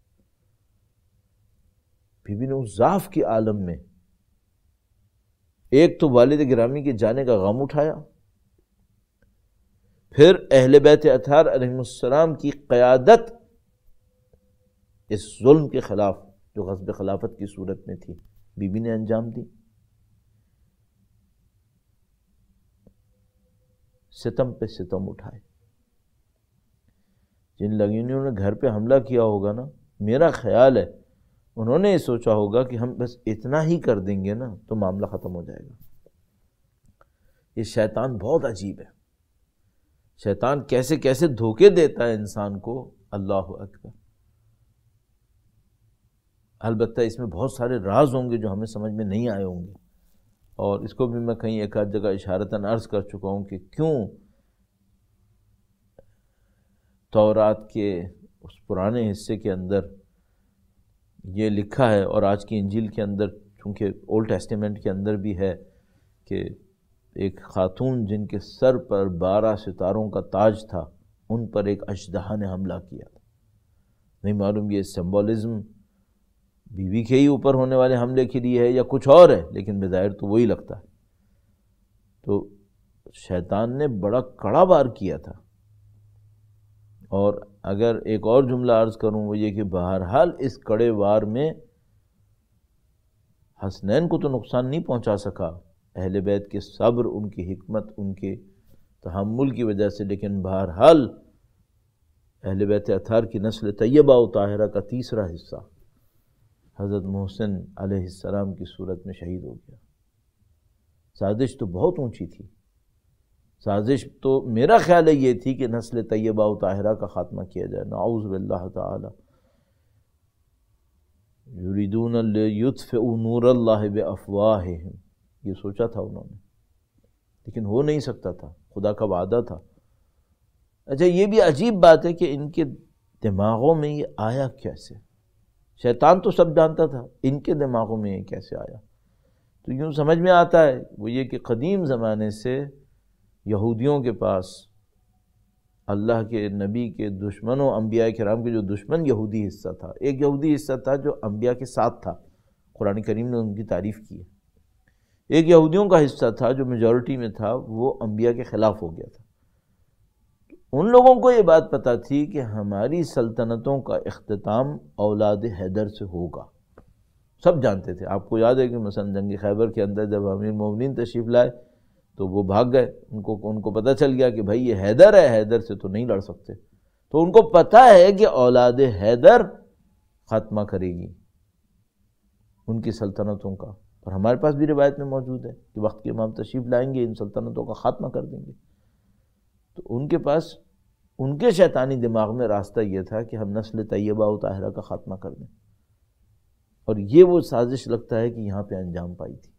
بی بی نے اس ضعف کے عالم میں ایک تو والد گرامی کے جانے کا غم اٹھایا، پھر اہل بیت اطہار علیہ السلام کی قیادت اس ظلم کے خلاف جو غصب خلافت کی صورت میں تھی بی بی نے انجام دی. ستم پہ ستم اٹھائے. جن لگینیوں نے گھر پہ حملہ کیا ہوگا نا، میرا خیال ہے انہوں نے یہ سوچا ہوگا کہ ہم بس اتنا ہی کر دیں گے نا تو معاملہ ختم ہو جائے گا. یہ شیطان بہت عجیب ہے. شیطان کیسے کیسے دھوکے دیتا ہے انسان کو. اللہ اکبر. البتہ اس میں بہت سارے راز ہوں گے جو ہمیں سمجھ میں نہیں آئے ہوں گے، اور اس کو بھی میں کہیں ایک آدھ جگہ اشارتاً عرض کر چکا ہوں کہ کیوں تورات کے اس پرانے حصے کے اندر یہ لکھا ہے اور آج کی انجیل کے اندر چونکہ اولڈ ٹیسٹیمنٹ کے اندر بھی ہے کہ ایک خاتون جن کے سر پر بارہ ستاروں کا تاج تھا ان پر ایک اژدہا نے حملہ کیا تھا. نہیں معلوم یہ سمبولزم بیوی کے ہی اوپر ہونے والے حملے کے لیے ہے یا کچھ اور ہے، لیکن بظاہر تو وہی لگتا ہے۔ تو شیطان نے بڑا کڑا وار کیا تھا، اور اگر ایک اور جملہ عرض کروں وہ یہ کہ بہرحال اس کڑے وار میں حسنین کو تو نقصان نہیں پہنچا سکا، اہل بیت کے صبر، ان کی حکمت، ان کے تحمل کی وجہ سے، لیکن بہرحال اہل بیت اطہار کی نسل طیبہ و طاہرہ کا تیسرا حصہ حضرت محسن علیہ السلام کی صورت میں شہید ہو گیا۔ سازش تو بہت اونچی تھی، سازش تو میرا خیال ہے یہ تھی کہ نسل طیبہ و طاہرہ کا خاتمہ کیا جائے، نعوذ باللہ تعالی۔ یریدون لیطفئوا نور اللہ بافواہہم، یہ سوچا تھا انہوں نے، لیکن ہو نہیں سکتا تھا، خدا کا وعدہ تھا۔ اچھا یہ بھی عجیب بات ہے کہ ان کے دماغوں میں یہ آیا کیسے؟ شیطان تو سب جانتا تھا، ان کے دماغوں میں یہ کیسے آیا؟ تو یوں سمجھ میں آتا ہے وہ یہ کہ قدیم زمانے سے یہودیوں کے پاس اللہ کے نبی کے دشمنوں، انبیاء کرام کے جو دشمن یہودی حصہ تھا، ایک یہودی حصہ تھا جو انبیاء کے ساتھ تھا، قرآن کریم نے ان کی تعریف کی ہے۔ ایک یہودیوں کا حصہ تھا جو میجورٹی میں تھا، وہ انبیاء کے خلاف ہو گیا تھا۔ ان لوگوں کو یہ بات پتہ تھی کہ ہماری سلطنتوں کا اختتام اولاد حیدر سے ہوگا، سب جانتے تھے۔ آپ کو یاد ہے کہ مثلا جنگ خیبر کے اندر جب امیر مومنین تشریف لائے تو وہ بھاگ گئے، ان کو ان کو پتہ چل گیا کہ بھائی یہ حیدر ہے، حیدر سے تو نہیں لڑ سکتے۔ تو ان کو پتہ ہے کہ اولاد حیدر خاتمہ کرے گی ان کی سلطنتوں کا، اور ہمارے پاس بھی روایت میں موجود ہے کہ وقت کے امام تشریف لائیں گے، ان سلطنتوں کا خاتمہ کر دیں گے۔ تو ان کے پاس، ان کے شیطانی دماغ میں راستہ یہ تھا کہ ہم نسل طیبہ و طاہرہ کا خاتمہ کر دیں، اور یہ وہ سازش لگتا ہے کہ یہاں پہ انجام پائی تھی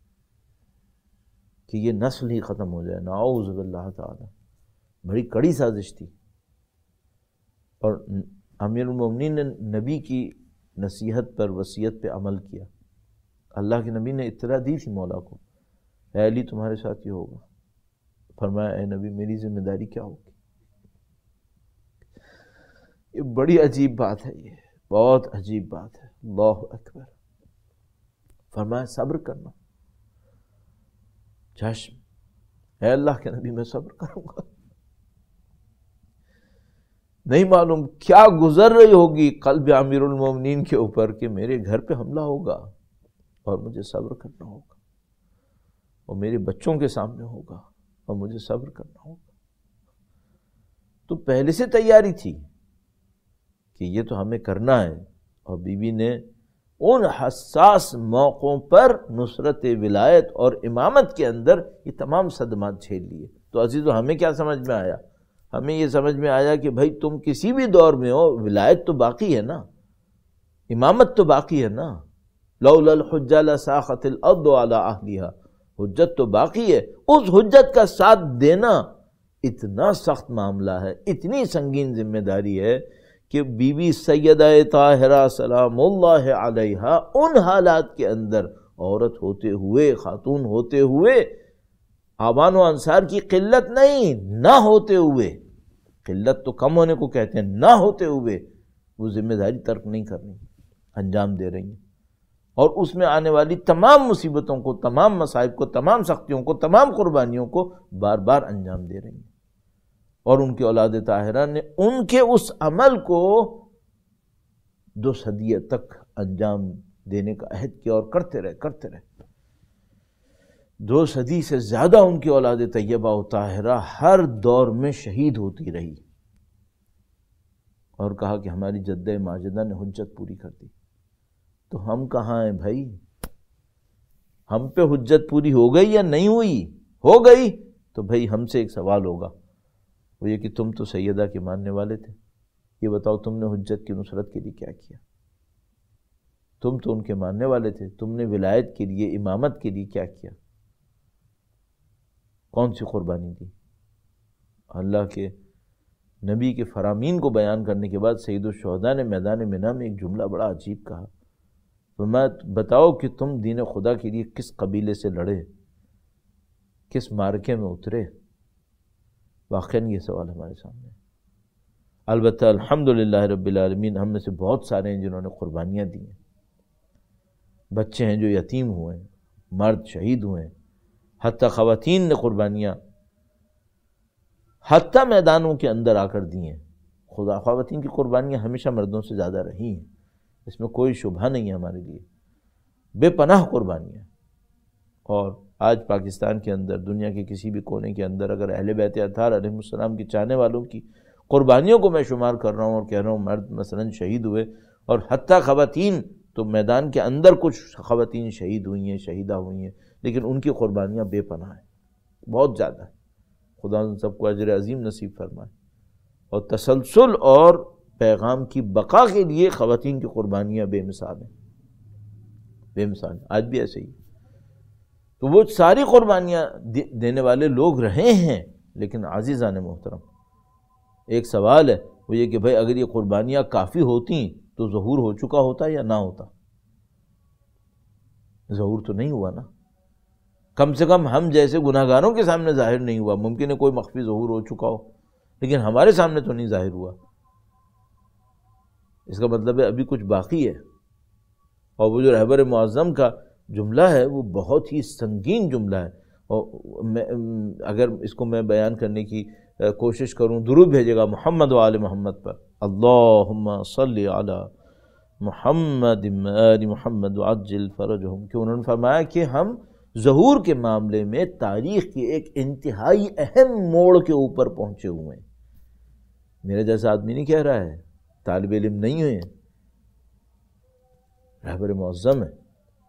کہ یہ نسل ہی ختم ہو جائے، نعوذ باللہ تعالی۔ بڑی کڑی سازش تھی، اور امیر المومنین نے نبی کی نصیحت پر، وصیت پہ عمل کیا۔ اللہ کے نبی نے اطلاع دی تھی مولا کو، اے علی تمہارے ساتھ یہ ہوگا۔ فرمایا اے نبی میری ذمہ داری کیا ہوگی؟ یہ بڑی عجیب بات ہے، یہ بہت عجیب بات ہے، اللہ اکبر۔ فرمایا صبر کرنا۔ چشم، اے اللہ کے نبی میں صبر کروں گا۔ نہیں معلوم کیا گزر رہی ہوگی قلب امیر المومنین کے اوپر کہ میرے گھر پہ حملہ ہوگا اور مجھے صبر کرنا ہوگا، اور میرے بچوں کے سامنے ہوگا اور مجھے صبر کرنا ہوگا۔ تو پہلے سے تیاری تھی کہ یہ تو ہمیں کرنا ہے، اور بی بی نے ان حساس موقعوں پر نصرت ولایت اور امامت کے اندر یہ تمام صدمات جھیل لیے۔ تو عزیزو ہمیں کیا سمجھ میں آیا؟ ہمیں یہ سمجھ میں آیا کہ بھائی تم کسی بھی دور میں ہو، ولایت تو باقی ہے نا، امامت تو باقی ہے نا۔ لولا الحجہ لساخت الارض علی اہلہا، حجت تو باقی ہے، اس حجت کا ساتھ دینا اتنا سخت معاملہ ہے، اتنی سنگین ذمہ داری ہے کہ بی بی سیدہ طاہرہ سلام اللہ علیہا ان حالات کے اندر عورت ہوتے ہوئے، خاتون ہوتے ہوئے، آبان و انصار کی قلت نہیں، نہ ہوتے ہوئے، قلت تو کم ہونے کو کہتے ہیں، نہ ہوتے ہوئے وہ ذمہ داری ترک نہیں کرنی، انجام دے رہی ہیں، اور اس میں آنے والی تمام مصیبتوں کو، تمام مصائب کو، تمام سختیوں کو، تمام قربانیوں کو بار بار انجام دے رہی ہیں۔ اور ان کی اولاد طاہرہ نے ان کے اس عمل کو دو صدیہ تک انجام دینے کا عہد کیا، اور کرتے رہے کرتے رہے دو صدی سے زیادہ ان کی اولاد طیبہ و طاہرہ ہر دور میں شہید ہوتی رہی، اور کہا کہ ہماری جدہ ماجدہ نے حجت پوری کر دی۔ تو ہم کہاں ہیں بھائی؟ ہم پہ حجت پوری ہو گئی یا نہیں ہوئی؟ ہو گئی تو بھائی ہم سے ایک سوال ہوگا، وہ یہ کہ تم تو سیدہ کے ماننے والے تھے، یہ بتاؤ تم نے حجت کی نصرت کے لیے کیا کیا؟ تم تو ان کے ماننے والے تھے، تم نے ولایت کے لیے، امامت کے لیے کیا کیا؟ کون سی قربانی دی؟ اللہ کے نبی کے فرامین کو بیان کرنے کے بعد سید الشہداء نے میدان منی میں ایک جملہ بڑا عجیب کہا، فرمایا بتاؤ کہ تم دین خدا کے لیے کس قبیلے سے لڑے، کس مارکے میں اترے؟ واقعاً یہ سوال ہمارے سامنے ہے۔ البتہ الحمدللہ رب العالمین ہم میں سے بہت سارے ہیں جنہوں نے قربانیاں دی ہیں، بچے ہیں جو یتیم ہوئے ہیں، مرد شہید ہوئے ہیں، حتیٰ خواتین نے قربانیاں حتیٰ میدانوں کے اندر آ کر دی ہیں۔ خدا خواتین کی قربانیاں ہمیشہ مردوں سے زیادہ رہی ہیں، اس میں کوئی شبہ نہیں ہے ہمارے لیے، بے پناہ قربانیاں۔ اور آج پاکستان کے اندر، دنیا کے کسی بھی کونے کے اندر، اگر اہل بیت اطہار علیہ السلام کی چاہنے والوں کی قربانیوں کو میں شمار کر رہا ہوں اور کہہ رہا ہوں مرد مثلا شہید ہوئے، اور حتیٰ خواتین تو میدان کے اندر کچھ خواتین شہید ہوئی ہیں، شہیدہ ہوئی ہیں، لیکن ان کی قربانیاں بے پناہ ہیں، بہت زیادہ ہیں۔ خدا ان سب کو اجر عظیم نصیب فرمائے۔ اور تسلسل اور پیغام کی بقا کے لیے خواتین کی قربانیاں بے مثال ہیں، بے مثال ہیں، آج بھی ایسے ہی۔ تو وہ ساری قربانیاں دینے والے لوگ رہے ہیں، لیکن عزیزان محترم ایک سوال ہے، وہ یہ کہ بھائی اگر یہ قربانیاں کافی ہوتی تو ظہور ہو چکا ہوتا یا نہ ہوتا؟ ظہور تو نہیں ہوا نا، کم سے کم ہم جیسے گناہگاروں کے سامنے ظاہر نہیں ہوا۔ ممکن ہے کوئی مخفی ظہور ہو چکا ہو، لیکن ہمارے سامنے تو نہیں ظاہر ہوا۔ اس کا مطلب ہے ابھی کچھ باقی ہے۔ اور وہ جو رہبر معظم کا جملہ ہے وہ بہت ہی سنگین جملہ ہے، اور میں اگر اس کو میں بیان کرنے کی کوشش کروں، درود بھیجے گا محمد و آل محمد پر، اللہم صلی علی محمد آل محمد وعجل فرجہم، کہ انہوں نے فرمایا کہ ہم ظہور کے معاملے میں تاریخ کی ایک انتہائی اہم موڑ کے اوپر پہنچے ہوئے ہیں۔ میرے جیسا آدمی نہیں کہہ رہا ہے، طالب علم نہیں ہوئے، رہبر معظم ہے،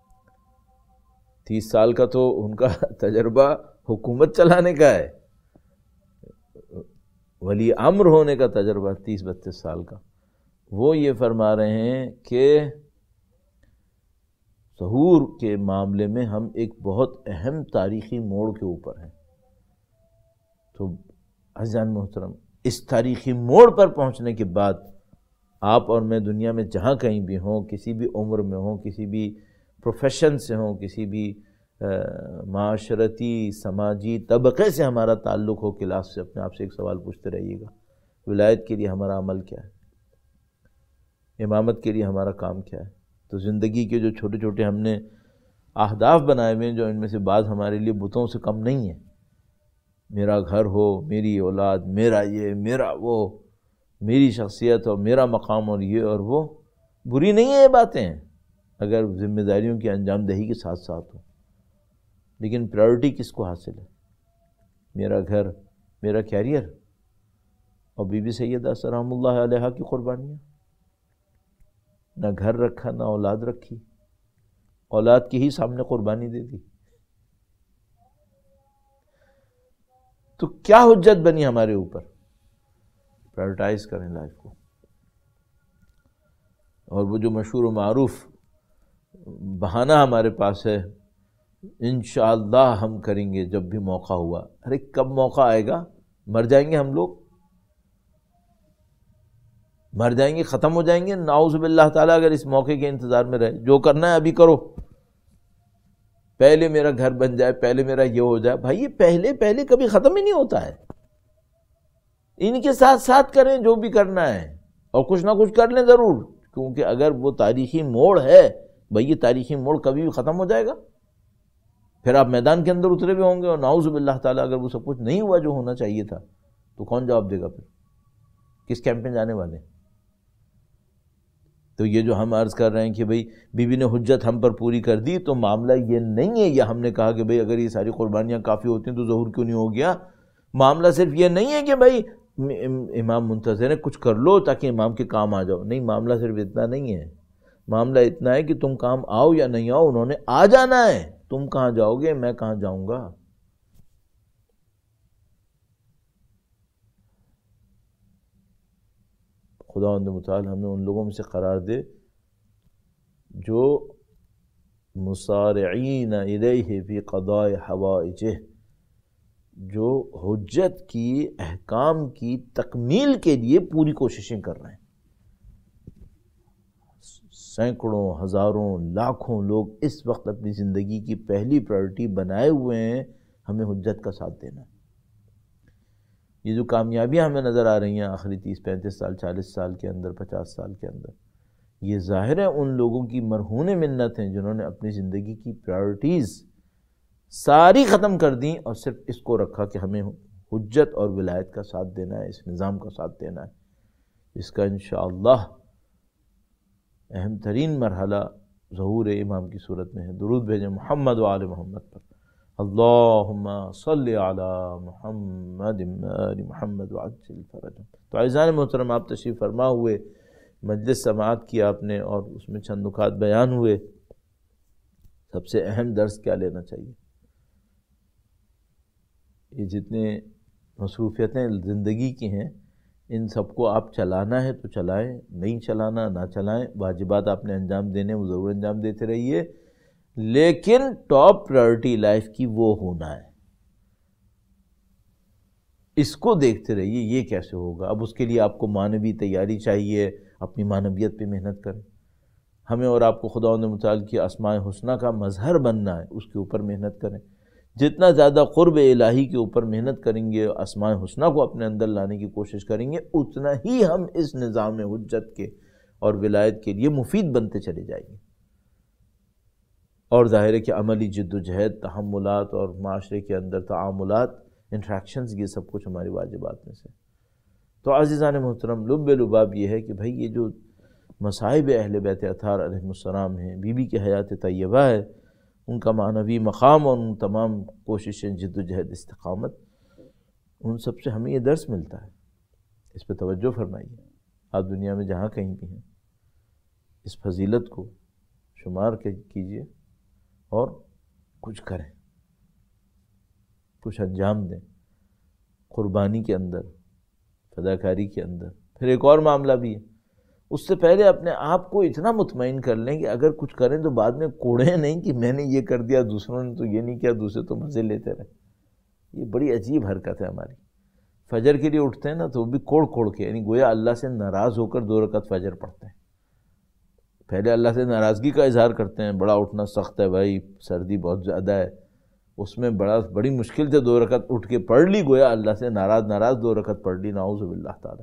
تیس سال کا تو ان کا تجربہ حکومت چلانے کا ہے، ولی امر ہونے کا تجربہ تیس بتیس سال کا۔ وہ یہ فرما رہے ہیں کہ ظہور کے معاملے میں ہم ایک بہت اہم تاریخی موڑ کے اوپر ہیں۔ تو عزیزان محترم، اس تاریخی موڑ پر پہنچنے کے بعد آپ اور میں دنیا میں جہاں کہیں بھی ہوں، کسی بھی عمر میں ہوں، کسی بھی پروفیشن سے ہوں، کسی بھی معاشرتی سماجی طبقے سے ہمارا تعلق ہو، کلاس سے، اپنے آپ سے ایک سوال پوچھتے رہیے گا، ولایت کے لیے ہمارا عمل کیا ہے؟ امامت کے لیے ہمارا کام کیا ہے؟ تو زندگی کے جو چھوٹے چھوٹے ہم نے اہداف بنائے ہوئے ہیں، جو ان میں سے بعض ہمارے لیے بتوں سے کم نہیں ہیں، میرا گھر ہو، میری اولاد، میرا یہ، میرا وہ، میری شخصیت اور میرا مقام اور یہ اور وہ، بری نہیں ہے یہ باتیں اگر ذمہ داریوں کی انجام دہی کے ساتھ ساتھ ہو، لیکن پرائیورٹی کس کو حاصل ہے؟ میرا گھر، میرا کیریئر، اور بی بی سیدہ سلام اللہ علیہا کی قربانیاں، نہ گھر رکھا نہ اولاد رکھی، اولاد کی ہی سامنے قربانی دے دی، تو کیا حجت بنی ہمارے اوپر؟ پرائیورٹائز کریں لائف کو۔ اور وہ جو مشہور و معروف بہانہ ہمارے پاس ہے، انشاءاللہ ہم کریں گے جب بھی موقع ہوا۔ ارے کب موقع آئے گا؟ مر جائیں گے ہم لوگ، مر جائیں گے، ختم ہو جائیں گے، نعوذ باللہ تعالیٰ اگر اس موقع کے انتظار میں رہے۔ جو کرنا ہے ابھی کرو، پہلے میرا گھر بن جائے، پہلے میرا یہ ہو جائے۔ بھائی یہ پہلے پہلے کبھی ختم ہی نہیں ہوتا ہے، ان کے ساتھ ساتھ کریں جو بھی کرنا ہے، اور کچھ نہ کچھ کر لیں ضرور، کیونکہ اگر وہ تاریخی موڑ ہے، بھئی یہ تاریخی موڑ کبھی بھی ختم ہو جائے گا، پھر آپ میدان کے اندر اترے ہوئے ہوں گے، اور نعوذ باللہ تعالیٰ اگر وہ سب کچھ نہیں ہوا جو ہونا چاہیے تھا، تو کون جواب دے گا؟ پھر کس کیمپ میں جانے والے؟ تو یہ جو ہم عرض کر رہے ہیں کہ بھئی بی بی نے حجت ہم پر پوری کر دی، تو معاملہ یہ نہیں ہے، یا ہم نے کہا کہ بھئی اگر یہ ساری قربانیاں کافی ہوتی ہیں تو ظہور کیوں نہیں ہو گیا؟ معاملہ صرف یہ نہیں ہے کہ بھئی امام منتظر ہے کچھ کر لو تاکہ امام کے کام آ جاؤ، نہیں، معاملہ صرف اتنا نہیں ہے، معاملہ اتنا ہے کہ تم کام آؤ یا نہیں آؤ، انہوں نے آ جانا ہے، تم کہاں جاؤ گے، میں کہاں جاؤں گا؟ خداوند متعال ہمیں ان لوگوں میں سے قرار دے جو مسارعین الیہ فی قضاء حوائجہ، جو حجت کی، احکام کی تکمیل کے لیے پوری کوششیں کر رہے ہیں۔ سینکڑوں، ہزاروں، لاکھوں لوگ اس وقت اپنی زندگی کی پہلی پرائرٹی بنائے ہوئے ہیں ہمیں حجت کا ساتھ دینا۔ یہ جو کامیابیاں ہمیں نظر آ رہی ہیں آخری تیس پینتیس سال چالیس سال کے اندر پچاس سال کے اندر، یہ ظاہر ہے ان لوگوں کی مرہون منت ہیں جنہوں نے اپنی زندگی کی پرائرٹیز ساری ختم کر دیں اور صرف اس کو رکھا کہ ہمیں حجت اور ولایت کا ساتھ دینا ہے، اس نظام کا ساتھ دینا ہے، اس کا انشاءاللہ اہم ترین مرحلہ ظہور امام کی صورت میں ہے۔ درود بھیجیں محمد و آل محمد پر، اللہم صلی علی محمد آل محمد وعجل فرجہم۔ تو عزیزان محترم، آپ تشریف فرما ہوئے، مجلس سماعت کی آپ نے اور اس میں چند نکات بیان ہوئے۔ سب سے اہم درس کیا لینا چاہیے؟ یہ جتنے مصروفیتیں زندگی کی ہیں ان سب کو آپ چلانا ہے تو چلائیں، نہیں چلانا نہ چلائیں، واجبات آپ نے انجام دینے وہ ضرور انجام دیتے رہیے، لیکن ٹاپ پرائرٹی لائف کی وہ ہونا ہے، اس کو دیکھتے رہیے یہ کیسے ہوگا۔ اب اس کے لیے آپ کو معنوی تیاری چاہیے، اپنی معنویت پہ محنت کریں۔ ہمیں اور آپ کو خداوند متعال کی اسماء حسنہ کا مظہر بننا ہے، اس کے اوپر محنت کریں۔ جتنا زیادہ قرب الہی کے اوپر محنت کریں گے، اسماء حسنہ کو اپنے اندر لانے کی کوشش کریں گے، اتنا ہی ہم اس نظام حجت کے اور ولایت کے لیے مفید بنتے چلے جائیں گے۔ اور ظاہر ہے کہ عملی جد و جہد، تحملات اور معاشرے کے اندر تعاملات، انٹریکشنز، یہ سب کچھ ہماری واجبات میں سے۔ تو عزیزان محترم، لب لباب یہ ہے کہ بھائی یہ جو مصائب اہل بیت اطہار علیہ السلام ہیں، بی بی کی حیات طیبہ ہے، ان کا معنوی مقام اور ان تمام کوششیں، جد و جہد، استقامت، ان سب سے ہمیں یہ درس ملتا ہے۔ اس پہ توجہ فرمائیے، آپ دنیا میں جہاں کہیں بھی ہیں اس فضیلت کو شمار کیجئے اور کچھ کریں، کچھ انجام دیں، قربانی کے اندر، فداکاری کے اندر۔ پھر ایک اور معاملہ بھی ہے، اس سے پہلے اپنے آپ کو اتنا مطمئن کر لیں کہ اگر کچھ کریں تو بعد میں کوڑیں نہیں کہ میں نے یہ کر دیا، دوسروں نے تو یہ نہیں کیا، دوسرے تو مزے لیتے رہے۔ یہ بڑی عجیب حرکت ہے ہماری۔ فجر کے لیے اٹھتے ہیں نا تو وہ بھی کوڑ کوڑ کے، یعنی گویا اللہ سے ناراض ہو کر دو رکعت فجر پڑھتے ہیں۔ پہلے اللہ سے ناراضگی کا اظہار کرتے ہیں، بڑا اٹھنا سخت ہے بھائی، سردی بہت زیادہ ہے، اس میں بڑا بڑی مشکل سے دو رکعت اٹھ کے پڑھ لی، گویا اللہ سے ناراض ناراض دو رکعت پڑھ لی، نعوذ باللہ تعالی۔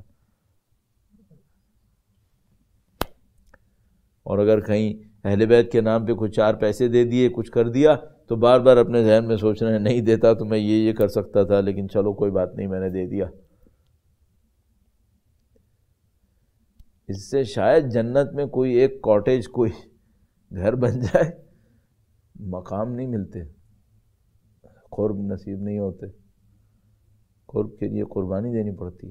اور اگر کہیں اہل بیت کے نام پہ کچھ چار پیسے دے دیے، کچھ کر دیا، تو بار بار اپنے ذہن میں سوچ رہے ہیں نہیں دیتا تو میں یہ یہ کر سکتا تھا، لیکن چلو کوئی بات نہیں، میں نے دے دیا۔ اس سے شاید جنت میں کوئی ایک کاٹیج، کوئی گھر بن جائے، مقام نہیں ملتے، قرب نصیب نہیں ہوتے۔ قرب کے لیے قربانی دینی پڑتی ہے،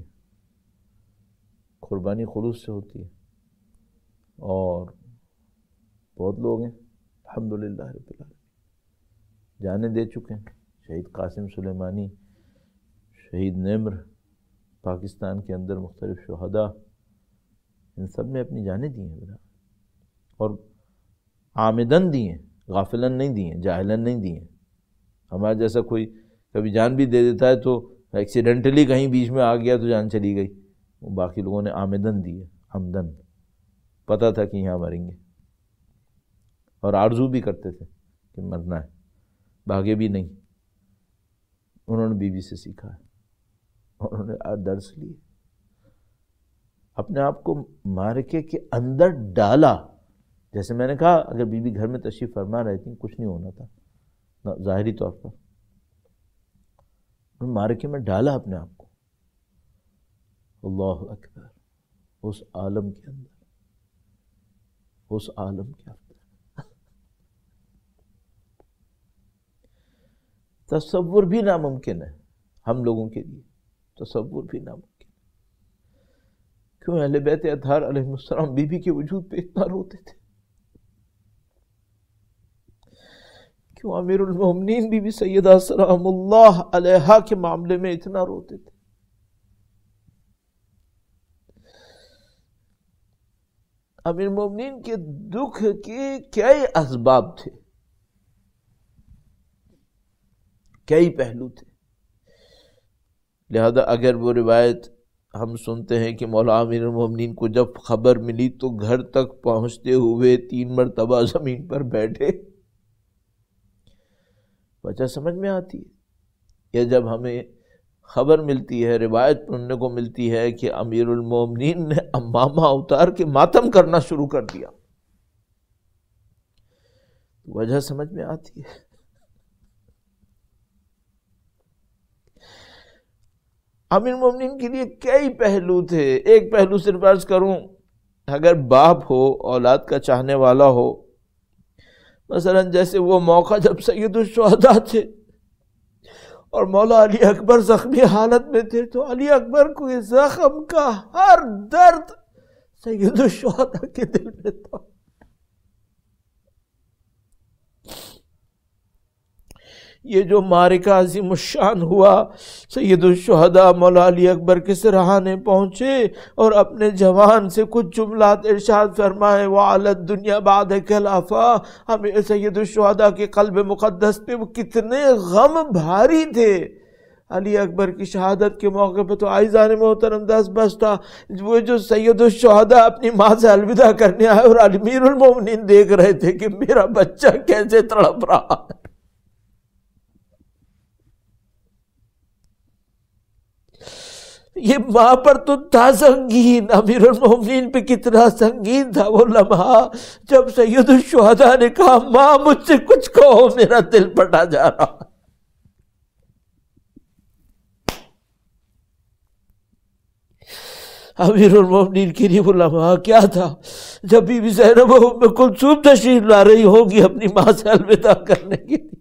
قربانی خلوص سے ہوتی ہے۔ اور بہت لوگ ہیں الحمدللہ رب العالمین جانیں دے چکے ہیں، شہید قاسم سلیمانی، شہید نمر، پاکستان کے اندر مختلف شہداء، ان سب نے اپنی جانیں دی ہیں بنا، اور عامدن دی ہیں، غافلن نہیں دی ہیں، جاہلن نہیں دی ہیں۔ ہمارا جیسا کوئی کبھی جان بھی دے دیتا ہے تو ایکسیڈنٹلی کہیں بیچ میں آ گیا تو جان چلی گئی، باقی لوگوں نے عامدن دی ہے، عمدن، پتہ تھا کہ یہاں مریں گے، اور آرزو بھی کرتے تھے کہ مرنا ہے، بھاگے بھی نہیں۔ انہوں نے بی بی سے سیکھا ہے، انہوں نے درس لیے، اپنے آپ کو معرکے کے اندر ڈالا۔ جیسے میں نے کہا اگر بی بی گھر میں تشریف فرما رہتی کچھ نہیں ہونا تھا نہ ظاہری طور پر، معرکے میں ڈالا اپنے آپ کو۔ اللہ اکبر، اس عالم کے اندر، اس عالم کے اندر تصور بھی ناممکن ہے ہم لوگوں کے لیے، تصور بھی ناممکن ہے۔ کیوں اہل بیت اطہار علیہ السلام بی بی کے وجود پہ اتنا روتے تھے؟ کیوں امیر المومنین بی بی سیدہ سلام اللہ علیہا کے معاملے میں اتنا روتے تھے؟ امیر المومنین کے دکھ کے کئی اسباب تھے، کئی پہلو تھے، لہذا اگر وہ روایت ہم سنتے ہیں کہ مولا امیر المومنین کو جب خبر ملی تو گھر تک پہنچتے ہوئے تین مرتبہ زمین پر بیٹھے، وجہ سمجھ میں آتی ہے؟ یا جب ہمیں خبر ملتی ہے، روایت سننے کو ملتی ہے کہ امیر المومنین نے امامہ اتار کے ماتم کرنا شروع کر دیا۔ وجہ سمجھ میں آتی ہے۔ امیر المومنین کے لیے کئی پہلو تھے۔ ایک پہلو صرف عرض کروں، اگر باپ ہو اولاد کا چاہنے والا ہو، مثلا جیسے وہ موقع جب سید الشہداء تھے اور مولا علی اکبر زخمی حالت میں تھے، تو علی اکبر کو اس زخم کا ہر درد سید الشہداء کے دل میں تھا۔ یہ جو معرکہ عظیم الشان ہوا، سید الشہداء مولا علی اکبر کے سرہانے پہنچے اور اپنے جوان سے کچھ جملات ارشاد فرمائے، وَعَلَى الدُّنْيَا بَعْدَكَ الْعَفَا۔ ہمیں سید الشہداء کے قلب مقدس پہ وہ کتنے غم بھاری تھے۔ علی اکبر کی شہادت کے موقع پہ تو آئیزان محترم دس بس تھا، وہ جو سید الشہداء اپنی ماں سے الوداع کرنے آئے اور امیر المومنین دیکھ رہے تھے کہ میرا بچہ کیسے تڑپ رہا ہے۔ یہ ماں پر تو تھا سنگین، امیر المومنین پہ کتنا سنگین تھا وہ لمحہ جب سید الشہداء نے کہا، ماں مجھ سے کچھ کہو، میرا دل پھٹا جا رہا۔ امیر المومنین کے لیے وہ لمحہ کیا تھا؟ جب بی بی زینب و ام کلثوم تشریف لا رہی ہوگی اپنی ماں سے الوداع کرنے کے لیے۔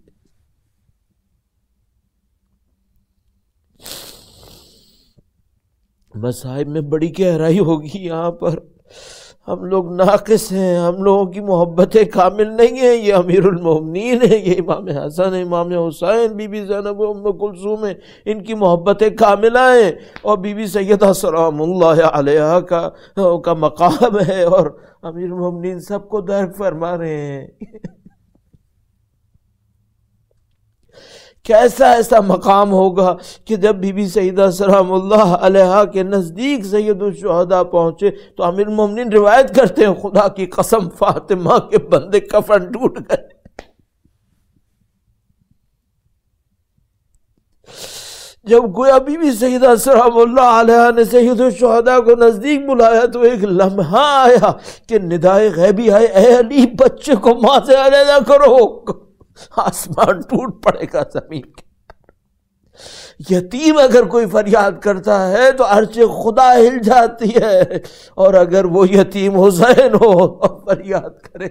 مصائب میں بڑی گہرائی ہوگی یہاں پر۔ ہم لوگ ناقص ہیں، ہم لوگوں کی محبتیں کامل نہیں ہیں۔ یہ امیر المومنین ہیں، یہ امام حسن، امام حسین، بی بی زینب و ام کلثوم ہیں، ان کی محبتیں کاملہ ہیں، اور بی بی سیدہ سلام اللہ علیہا کا کا مقام ہے، اور امیر المومنین سب کو درک فرما رہے ہیں۔ کیسا ایسا مقام ہوگا کہ جب بی بی سیدہ سلام اللہ علیہا کے نزدیک سید الشہداء پہنچے تو امیر المومنین روایت کرتے ہیں، خدا کی قسم فاطمہ کے بندے کفن ٹوٹ گئے۔ جب گویا بی بی سیدہ سلام اللہ علیہا نے سید الشہداء کو نزدیک بلایا تو ایک لمحہ آیا کہ ندائے غیبی آئے، اے علی بچے کو ماں سے علیحدہ کرو، آسمان ٹوٹ پڑے گا زمین کے۔ یتیم اگر کوئی فریاد کرتا ہے تو عرش خدا ہل جاتی ہے، اور اگر وہ یتیم حسین ہو اور فریاد کرے۔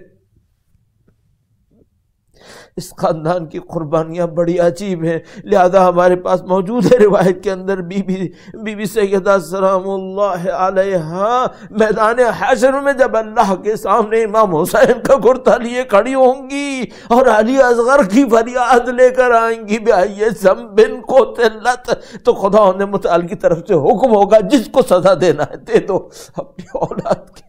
اس خاندان کی قربانیاں بڑی عجیب ہیں، لہذا ہمارے پاس موجود ہے روایت کے اندر بی بی بی بی سیدہ سلام اللہ علیہا میدان حشر میں جب اللہ کے سامنے امام حسین کا کرتا لیے کھڑی ہوں گی اور علی اصغر کی فریاد لے کر آئیں گی، بِأَيِّ ذَنبٍ قُتِلَتْ، تو خدا نے متعال کی طرف سے حکم ہوگا جس کو سزا دینا ہے دے دو اپنی اولاد کی۔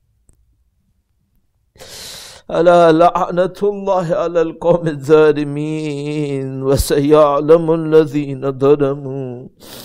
ألا لعنة الله على القوم الظالمين وسيعلم الذين ظلموا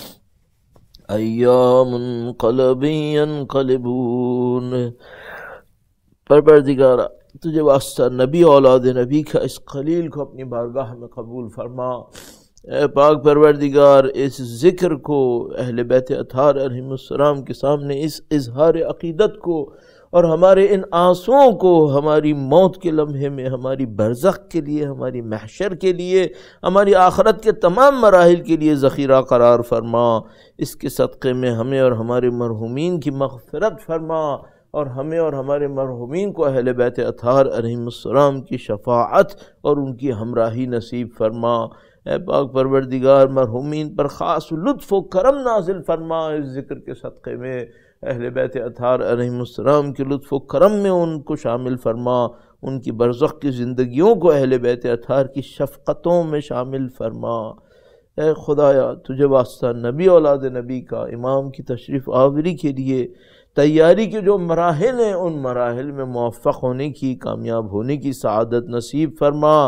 أي منقلب ينقلبون۔ پروردگارا تجھے واسطہ نبی اولاد نبی کا اس خلیل کو اپنی بارگاہ میں قبول فرما۔ اے پاک پروردگار، اس ذکر کو اہل بیت اطہار علیہم السلام کے سامنے، اس اظہار عقیدت کو اور ہمارے ان آنسوؤں کو ہماری موت کے لمحے میں، ہماری برزخ کے لیے، ہماری محشر کے لیے، ہماری آخرت کے تمام مراحل کے لیے ذخیرہ قرار فرما۔ اس کے صدقے میں ہمیں اور ہمارے مرحومین کی مغفرت فرما، اور ہمیں اور ہمارے مرحومین کو اہل بیت اطہار علیہم السلام کی شفاعت اور ان کی ہمراہی نصیب فرما۔ اے پاک پروردگار، مرحومین پر خاص لطف و کرم نازل فرما، اس ذکر کے صدقے میں اہل بیت اطہار علیہم السلام کے لطف و کرم میں ان کو شامل فرما، ان کی برزخ کی زندگیوں کو اہل بیت اطہار کی شفقتوں میں شامل فرما۔ اے خدایا، تجھے واسطہ نبی اولاد نبی کا امام کی تشریف آوری کے لیے تیاری کے جو مراحل ہیں، ان مراحل میں موفق ہونے کی، کامیاب ہونے کی سعادت نصیب فرما۔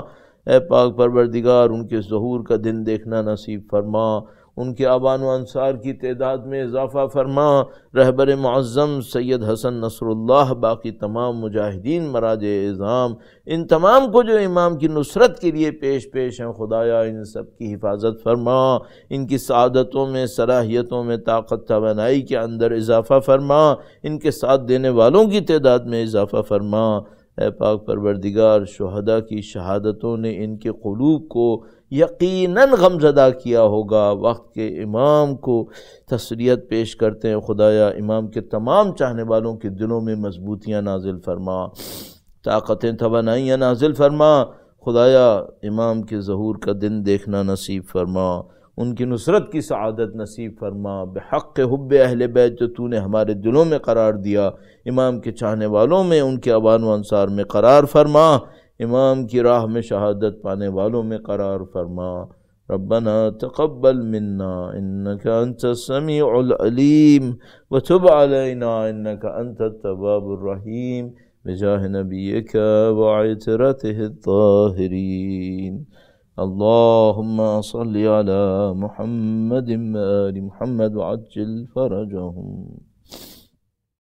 اے پاک پروردگار ان کے ظہور کا دن دیکھنا نصیب فرما، ان کے آبان و انصار کی تعداد میں اضافہ فرما، رہبر معظم سید حسن نصر اللہ، باقی تمام مجاہدین مراجع اعظام، ان تمام کو جو امام کی نصرت کے لیے پیش پیش ہیں، خدایا ان سب کی حفاظت فرما، ان کی سعادتوں میں، صلاحیتوں میں، طاقت توانائی کے اندر اضافہ فرما، ان کے ساتھ دینے والوں کی تعداد میں اضافہ فرما۔ اے پاک پروردگار، شہداء کی شہادتوں نے ان کے قلوب کو یقیناً غمزدہ کیا ہوگا، وقت کے امام کو تسلیت پیش کرتے ہیں، خدایا امام کے تمام چاہنے والوں کے دلوں میں مضبوطیاں نازل فرما، طاقتیں توانائیاں نازل فرما، خدایا امام کے ظہور کا دن دیکھنا نصیب فرما، ان کی نصرت کی سعادت نصیب فرما، بحق حب اہل بیت جو تو نے ہمارے دلوں میں قرار دیا، امام کے چاہنے والوں میں، ان کے اوان و انصار میں قرار فرما، امام کی راہ میں شہادت پانے والوں میں قرار فرما۔ ربنا تقبل منا انك انت السميع العليم وتب علينا انك انت التواب الرحيم بجاه نبيك وعترته الطاهرين۔ اللهم صل على محمد وآل محمد وعجل فرجهم۔